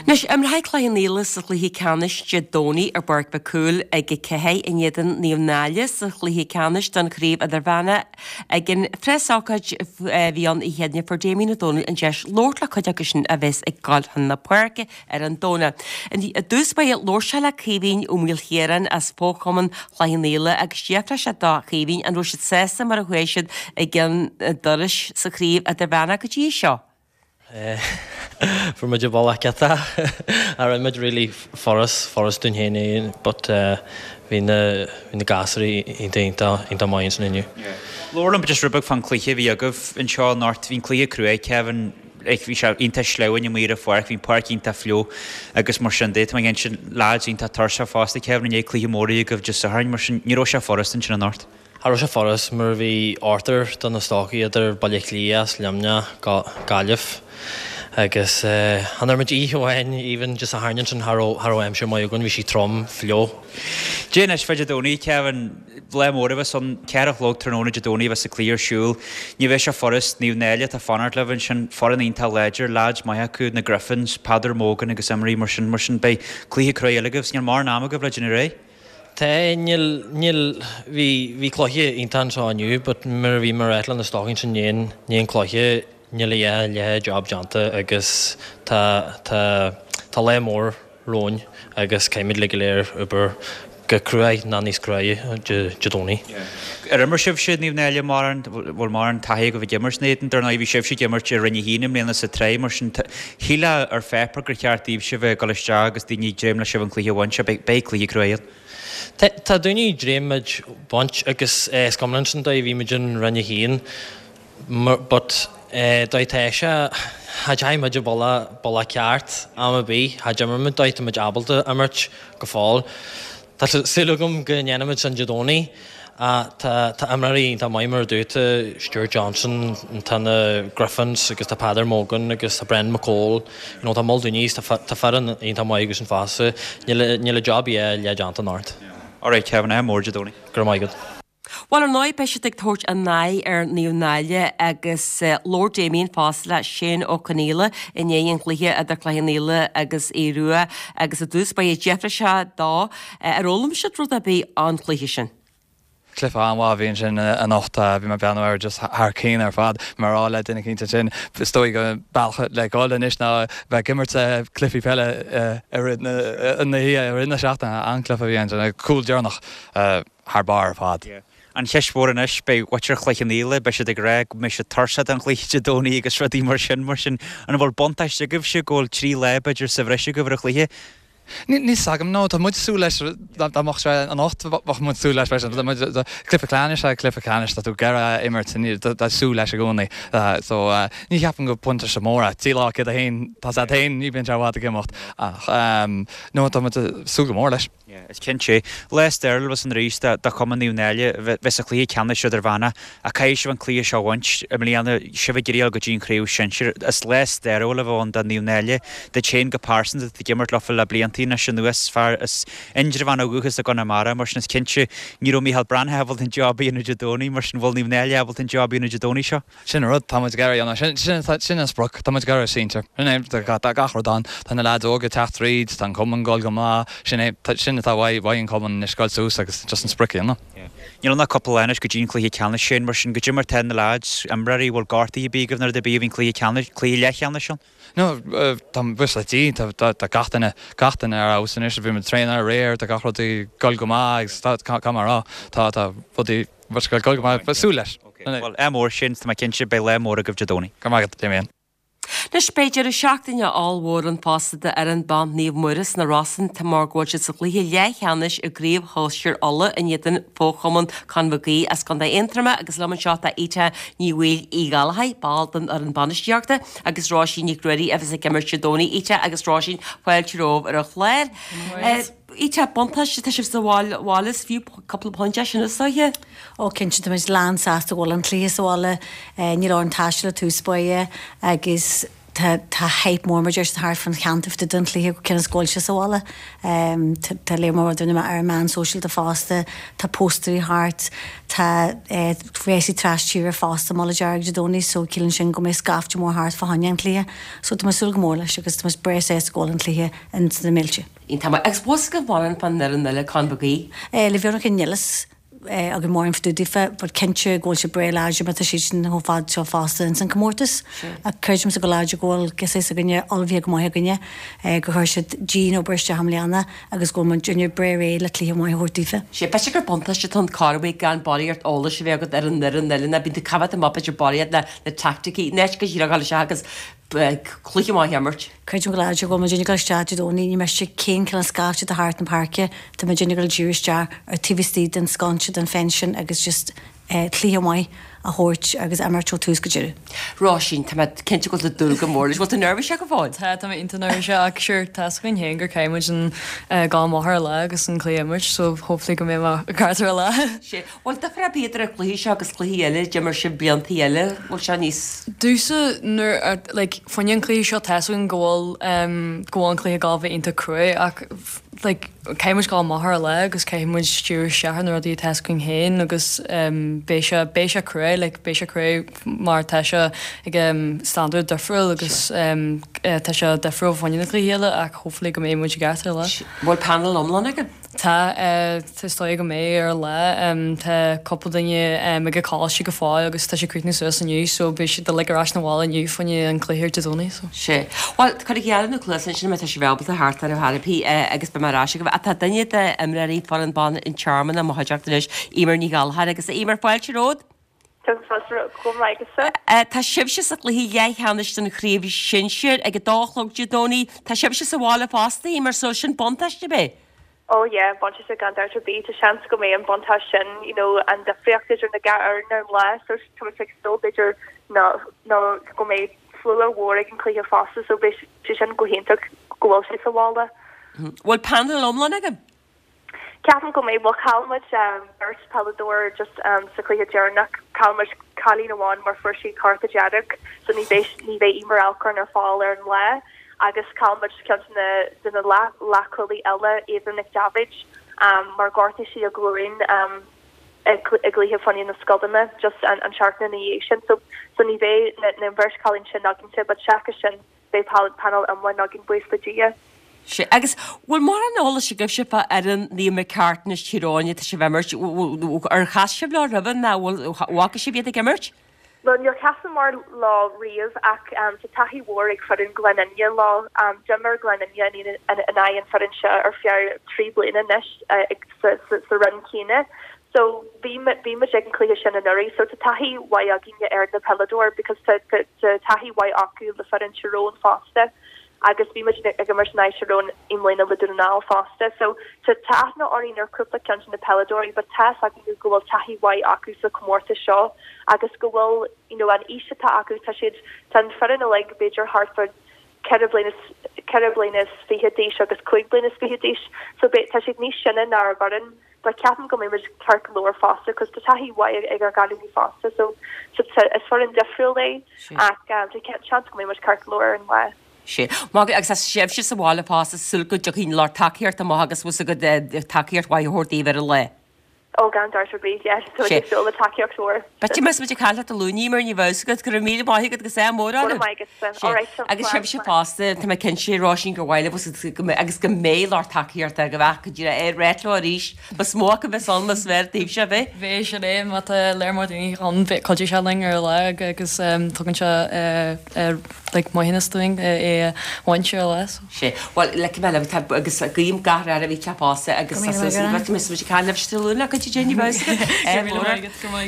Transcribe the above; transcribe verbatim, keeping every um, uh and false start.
Nes am raichlain nílas a chluthaí canis de dóní ar barc bacúil ag cehé in iadan níomnális a chluthaí canis don chríomh a darhana ag an freisácaid bhíon i headne for déimí na dóna an deis lórt le chuideagisin a bheits ag gáilhan na puirce ar an dóna. A dús ba lór se le chéhín ó míl chéan as fóchaman chlainnéile agus siafra se dá chéhín an rúsid sésa mar a chuéisiid ag an doris sa chríomh a darhana go dtí seo. For much of all I get that, I remember really forest forest in here, but in the in the gassery in the in the mines in you. Lauren, just rubber van Cliche vi agov in Shaw North vin Cliche crew Kevin. Ik vi shall inte slow in your for vin park inte flow agus mar shandet man gen lads inte tarsha fast Kevin and Cliche mori agov just a harn mar Nirosha forest in North. Harosha forest mer vi Arthur don the stocky other Baliklias Lemna Galif. Agus hannar mit íhain even just a harnint an Harrow Harrow Hampshire mai gon vi sí trom flo. Jane is Fedoni Kevin le more of us on Carach log Ternona Jadoni was a clear shul. Ni Visha Forest, New Nelia to Fonart Levinson, foreign intel ledger, lads Mayaku, na Griffins, Padder Morgan, agus Emery Mershon Mershon by Clee Crayeligus, Yan Mar Namagov Legendary. Te nil nil vi vi cloche intan so new, but mer vi Meretland the Stockings and yen yen cloche Nearly a le job janta agus ta ta ta le mór roin agus céimid le léir über go cruaid naní scraí jadóní. Er immer sibh siad níomh néile maran bhfuil maran taithí go bh gimmers néan dar na bhí sibh siad gimmert ar rinne hínim léana sa tré mar sin híle ar fepar gur cheartíobh sibh goiste agus daoine dréim le sibh an clíthe bhain se bé clíthe cruaid. Tá daoine dréimid bhaint agus scomlan sin da bhí meid an rinne hín but doi teisha hajai much bola bola ceart am a bí hajamar mu doi much abalta amart go fáil tá silugum go nyanamid san jadóní a tá tá amraí tá maimer dúta Stuart Johnson tá Griffins agus tá Padder Morgan agus tá Brendan McCall you know tá moldúníos tá tá faran ein tá mai agus an fása níle níle job é le Jonathan North. All right Kevin I'm more jadóní. Gur mai good. Well, an nói beise ag tuairt an nai ar níomhnaile agus Lord Damien fásla Shane O'Connell in éon chluthe a chlainnéile agus éúa agus a dús ba é Jeffrey se dá ar ólam se rud a bí an chluthe sin. Cliff anhá bhíonn sin an nachta bhí mar beanhar just th cín ar fad mar á le duine cinnta sin stoi go bailcha le gáil inis ná bheith gimmarte clifí pelle ar na hí ar ina seachta an clifa bhíon a cool dearnach th bar fad. An cheismóranis be watcher chlechanile be se de greg me se tarsad an chliche dóní agus radí mar sin mar sin an bhil bontaiste gibh se ggóil trí lebeidir sa bhreise go bhar chliche. Ní sagam nó tá muid sú leis amach se an ácht bach mu sú leis clifa cláis a clifa canis dat tú gara immertíní sú leis a gcónaí so ní cheapan go punta sem móra tílá a hain tá a hain ní bíon sehád a gimocht nó tá sú go mór leis. Is cinse les Derl was an rís da cum níú neile ves a clí ceanna se darhana a caiisi an clí sehaint a mlíanana sibh géal go dín críú sinir is les deróla bhán da níú neile de ché go pásan de gimmert lofil le bliantína sin nuas fear is indir bhana guchas a gona mara mar sin is cinse ní mí hal bran hefal in jobbí in Jadóní mar sin bhil níú neile hefal in jobbí in Jadóní seo. Sin rud tá gar anna sin sin spruch tá gar sínter. Rin gachrodán tá na lad óga techt ríd tá cum gáil go má sin sin tá bhaid bhaid an cuman na scoil sús agus just an sprici anna. You know na couple lenis go dín clí ceanna sin mar sin go dtí mar ten na lads ambraí bhil gartaí bígah nar de bíhín clí ceanna clí le ceanna sin? No, tá bus le tí tá gatainna gatainna ar ásan is bhí man trénar réir tá gachrodí gáil go má agus tá camará tá tá fudí bhil gáil go má sú leis. Well amór sin tá cinse be le mór a go Jadóní. Camagad déimén. Nes beidir a seachtaine áhór an pásada ar an band níomh muras na Rossan tá mar gúirte sa chluthe leithcheannis a gríomh thoisiir alla in iadin fóchaman conmagaí as gan intrama agus leman seota ite ní bhfuil ígalthaid baldan ar an banisteachta agus ráisín ní gruirí a bheits a gimmert Jadóní ite agus ráisín fáil tíróh ar a chléir. Ite bontas tá sibh sa bhálas fiú couple pointe sin isige? Ó cinse tá lán sásta bhil an clíos bhála ní an taiisle túspóide agus Tá hype mór mar just thart fan cheantamh de duntlí cin scóilse sála Tá lémór duna ar man social de fásta tá posterí hart tá réí trastíú ar fásta mála dearg de dóní so cilinn sin go mé scafte mór hart fa hain lia so tá sul gomórla agus tá bre é scólan lia in na milse. Ín tá expós go bháin pan na an nuile can bagaí? Le bhearnach in nilas a go mór fúdifa, bud cinse ggóil se bre láidir me sí sin ho fád seo fásta in san commórtas a chuirm sa go láidir ggóil gus é a gnne olbhí go maithe gnne go chuir se Jean ó briste hamleanna agus go man junior bre ré le tlí mai hortífa. sé pe gur bonta se tan carfu gan boíart óla se bhé go ar an nuilena bín de cabhat am idir boiad le le tacticí nes go hí gáil se agus chluiche má hemmert. Cuidir go láidir go Jenny Galstead dóní me se cén cin scáte a hart an parke tá me Jenny Jewistear ar T V C den scanse den fensin agus just tlí mai a hort agus emertro tús go dúr. Rásin tá cinnte go le dú go mór, bhil nervvis se go fáid. Tá tá internar se ag siúr tascain hégur caiimiid an gá máthir le agus an cléimiid so hopeflí go mé cartar le. sé bhil de fra beidir a chluí se agus chluíile de mar se blianttaíile bhil se níos. Dúsa nuair fanin clí seo tasún ggóil ggóin clí gábh inta crué ach caiimiid gá máthir le agus caiimiid stúr seahan ar dí tascain héin agus béise béise crué le béise crué mar teise ag standard defriúil agus te se defriúil fainine chéile ach hopeflí go mé muid gartar le. Bhil panel omlan aige? Tá stoi go mé ar le tá coppla daine me go cáisi go fáil agus tá sé cruitní suas aniu so bé si de lerás na bháil aniu fanine an cléir de dúna. sé. Bhil chu gearan na clusan sin me tá sé bhebal a háart ar Harpi agus be marrá go a tá daine de imraí fá an ban in charman a maideach leis imar ní galhar agus imar fáilte ród? Tá sibse sa lehí dhéithchanis den chríomh sin siir ag dálog dúdóí tá sibse sa bhála fásta imar so sin bontaiste be? Oh yeah, bunches of gan to be to chance go me and bontashin, you know, and the freaktiger na gar no less or to like still bigger no no go me fuller war and clear faster so be shin go hin go se sa walla. Well panel omlan again. Catherine go me well calmuch um burst palador just um so clear jarnak calmuch Colleen one more first she Carthagenic so ni be ni be emer alcorn or faller and la. agus calmuch kent na na la la coli ella even Nick Davidge um mar gorthy she a glorin um ugly have funny in the sculdama just an an shark in the Asian so so ni ve na verse calling shin noggin to but shakashin they palette panel and one noggin boys for gia sé agus bhfuil mar an ála se goibh se ar an ní me cartna tíráine tá sé bhemmert ar chas se le riban na bhfuil bhacha sé bíad a gimmert? Well, your Castlemore law reeve ac um to tahi warrig for in Glenania law um Jimmer Glenania ni an an I in for in sha or fiar tree blin in nish uh the run kina so be be ma jig clear shin an uri so to tahi why agin air the pelador because to to tahi why aku the for in Sharon faster agus be much a commercial nice Sharon in line of the faster so to tah no or in your couple country the pelador but tas I can go tahi why aku so comorta shaw agus go will you know an isha ta aku tashid tan farin a like major Hartford Kerablinus Kerablinus fihadish agus quigblinus fihadish so be tashid ni shinna nar garden but captain go was Clark lower faster because to tahi why egar galini faster so so as far in differently ac um to can't chance go was Clark lower and why sé má agus séb se sa bhála pás sulca do hín lá takeíart a mágus was a go takeíart wá hortaí ver le. Oh gan dar be yes so it's still the takeíart tour. But you must be call a lúní mar ní bhs go go mí má go go sé mór agus séb se pásta tá cin sé rásin go bhhaile agus go mé lá takeíart a go bheh go dtíra é réitlo a ríis ba smó go bheith an na sver tíh se bheith. Bhé sé é mat lemóí an codí seling ar le agus tugann se le maihinnaing é bhaintse leis. sé bhil le me agus goím gar a bhí cepása agus mis caiileh stilúna go Jenny Bus.